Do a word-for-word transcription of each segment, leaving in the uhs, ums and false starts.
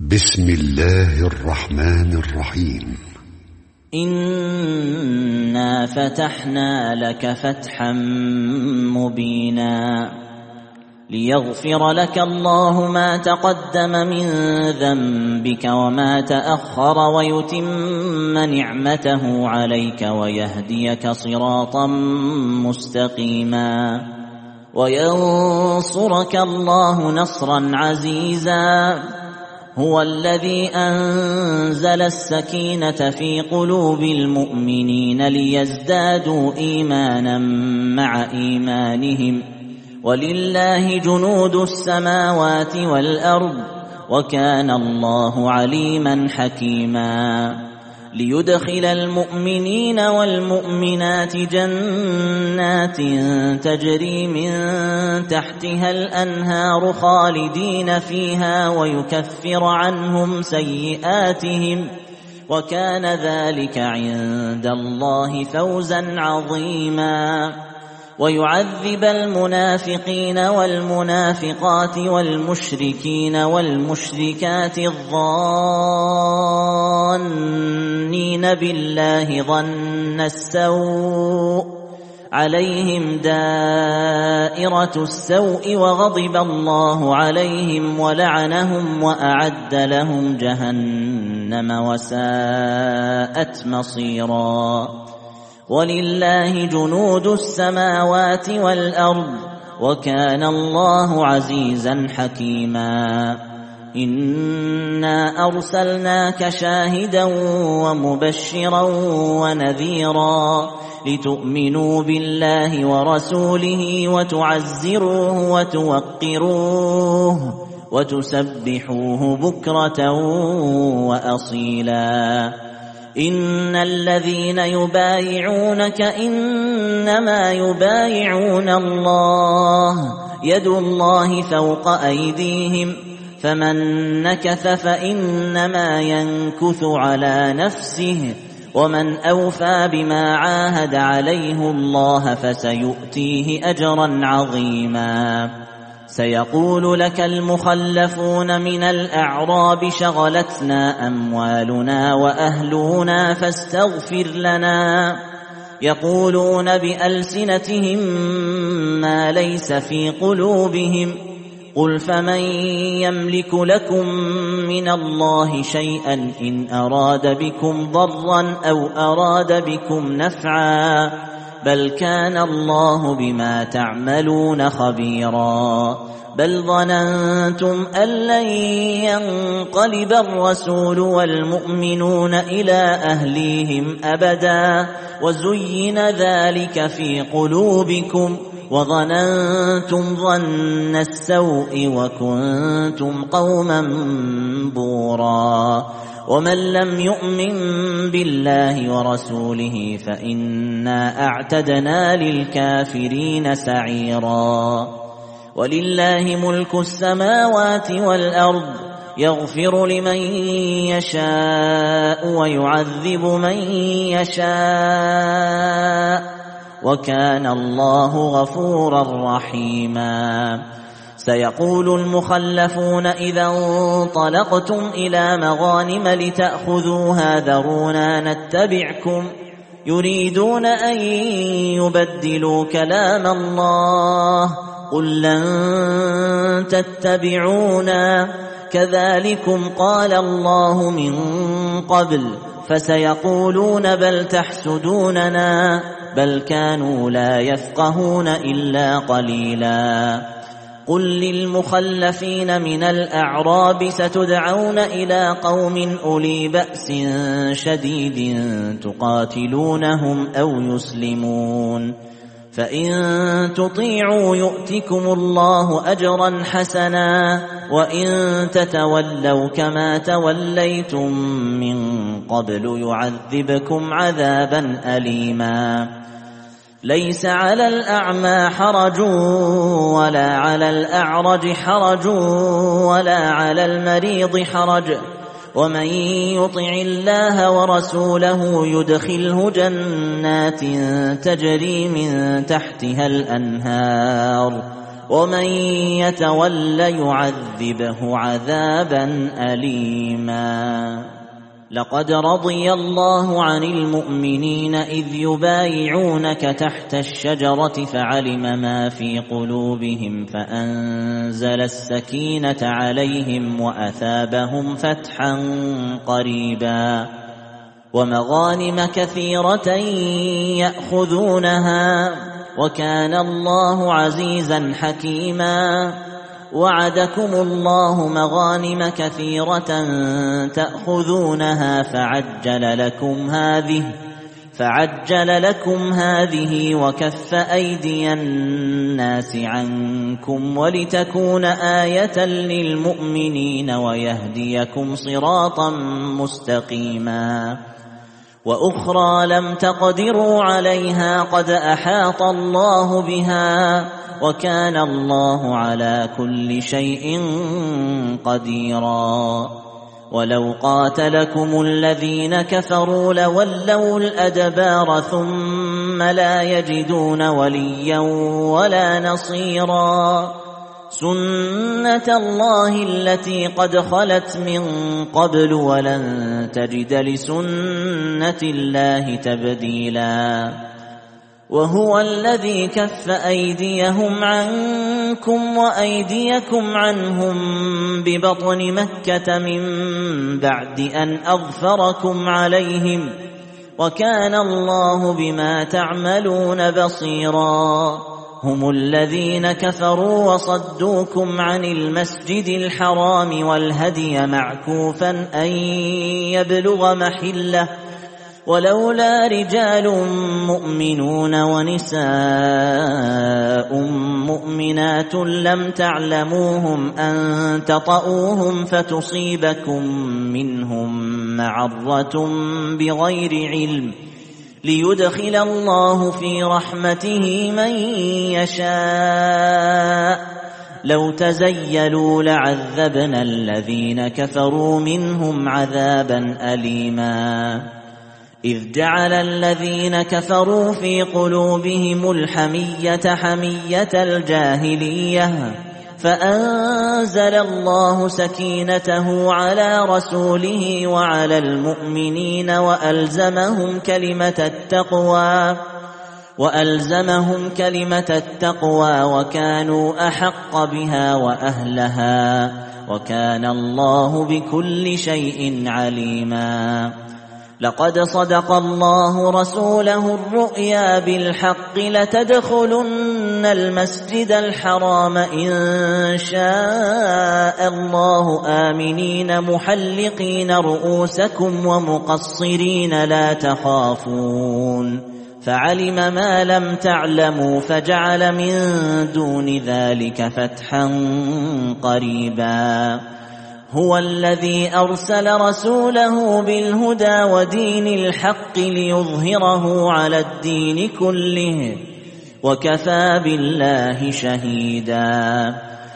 بسم الله الرحمن الرحيم. إنا فتحنا لك فتحا مبينا ليغفر لك الله ما تقدم من ذنبك وما تأخر ويتم نعمته عليك ويهديك صراطا مستقيما وينصرك الله نصرا عزيزا. هو الذي أنزل السكينة في قلوب المؤمنين ليزدادوا إيمانا مع إيمانهم ولله جنود السماوات والأرض وكان الله عليما حكيما. ليدخل المؤمنين والمؤمنات جنات تجري من تحتها الأنهار خالدين فيها ويكفر عنهم سيئاتهم وكان ذلك عند الله فوزا عظيما. ويعذب المنافقين والمنافقات والمشركين والمشركات الظانين بالله ظن السوء عليهم دائرة السوء وغضب الله عليهم ولعنهم وأعد لهم جهنم وساءت مصيرا. ولله جنود السماوات والأرض وكان الله عزيزا حكيما. إنا أرسلناك شاهدا ومبشرا ونذيرا لتؤمنوا بالله ورسوله وتعزروه وتوقروه وتسبحوه بكرة وأصيلا. إن الذين يبايعونك إنما يبايعون الله يد الله فوق أيديهم فمن نكث فإنما ينكث على نفسه ومن أوفى بما عاهد عليه الله فسيؤتيه أجرا عظيما. سيقول لك المخلفون من الأعراب شغلتنا أموالنا وأهلنا فاستغفر لنا يقولون بألسنتهم ما ليس في قلوبهم قل فمن يملك لكم من الله شيئا إن أراد بكم ضرا أو أراد بكم نفعا بل كان الله بما تعملون خبيرا. بل ظننتم أن لن ينقلب الرسول والمؤمنون إلى أهليهم أبدا وزين ذلك في قلوبكم وظننتم ظن السوء وكنتم قوما بورا. ومن لم يؤمن بالله ورسوله فإنا أعتدنا للكافرين سعيرا. ولله ملك السماوات والأرض يغفر لمن يشاء ويعذب من يشاء وكان الله غفورا رحيما. سيقول المخلفون إذا انطلقتم إلى مغانم لتأخذوها ذرونا نتبعكم يريدون أن يبدلوا كلام الله قل لن تتبعونا كذلكم قال الله من قبل فسيقولون بل تحسدوننا بل كانوا لا يفقهون إلا قليلا. قل للمخلفين من الأعراب ستدعون إلى قوم أولي بأس شديد تقاتلونهم أو يسلمون فإن تطيعوا يؤتكم الله أجرا حسنا وإن تتولوا كما توليتم من قبل يعذبكم عذابا أليما. ليس على الأعمى حرج ولا على الأعرج حرج ولا على المريض حرج ومن يطع الله ورسوله يدخله جنات تجري من تحتها الأنهار ومن يتول يعذبه عذابا أليما. لقد رضي الله عن المؤمنين إذ يبايعونك تحت الشجرة فعلم ما في قلوبهم فأنزل السكينة عليهم وأثابهم فتحا قريبا ومغانم كثيرة يأخذونها وكان الله عزيزا حكيما. وعدكم الله مغانم كثيرة تأخذونها فعجل لكم هذه فعجل لكم هذه وكف أيدي الناس عنكم ولتكون آية للمؤمنين ويهديكم صراطا مستقيما. وأخرى لم تقدروا عليها قد أحاط الله بها وكان الله على كل شيء قديرا. ولو قاتلكم الذين كفروا لولوا الأدبار ثم لا يجدون وليا ولا نصيرا. سنة الله التي قد خلت من قبل ولن تجد لسنة الله تبديلا. وهو الذي كف أيديهم عنكم وأيديكم عنهم ببطن مكة من بعد أن أظفركم عليهم وكان الله بما تعملون بصيرا. هم الذين كفروا وصدوكم عن المسجد الحرام والهدي معكوفا أن يبلغ محله ولولا رجال مؤمنون ونساء مؤمنات لم تعلموهم أن تطؤوهم فتصيبكم منهم معرة بغير علم ليدخل الله في رحمته من يشاء. لو تزيلوا لعذبنا الذين كفروا منهم عذابا أليما. إذ جعل الذين كفروا في قلوبهم الحمية حمية الجاهلية فأنزل الله سكينته على رسوله وعلى المؤمنين وألزمهم كلمة التقوى وألزمهم كلمة التقوى وكانوا أحق بها وأهلها وكان الله بكل شيء عليما. لقد صدق الله رسوله الرؤيا بالحق لتدخلن المسجد الحرام إن شاء الله آمنين محلقين رؤوسكم ومقصرين لا تخافون فعلم ما لم تعلموا فجعل من دون ذلك فتحا قريبا. هو الذي أرسل رسوله بالهدى ودين الحق ليظهره على الدين كله وكفى بالله شهيدا.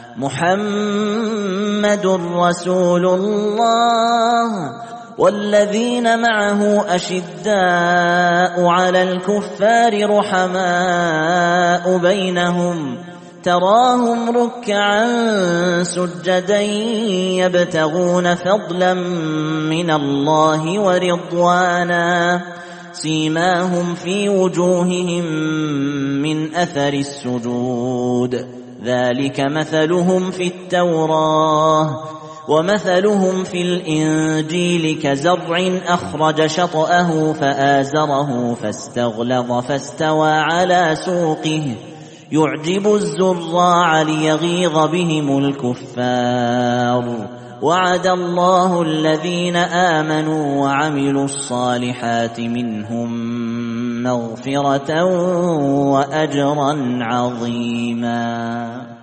محمد رسول الله والذين معه أشداء على الكفار رحماء بينهم تراهم ركعا سجدا يبتغون فضلا من الله ورضوانا سيماهم في وجوههم من أثر السجود ذلك مثلهم في التوراة ومثلهم في الإنجيل كزرع أخرج شطأه فآزره فاستغلظ فاستوى على سوقه يعجب الزراع ليغيظ بهم الكفار. وعد الله الذين آمنوا وعملوا الصالحات منهم مغفرة وأجرا عظيما.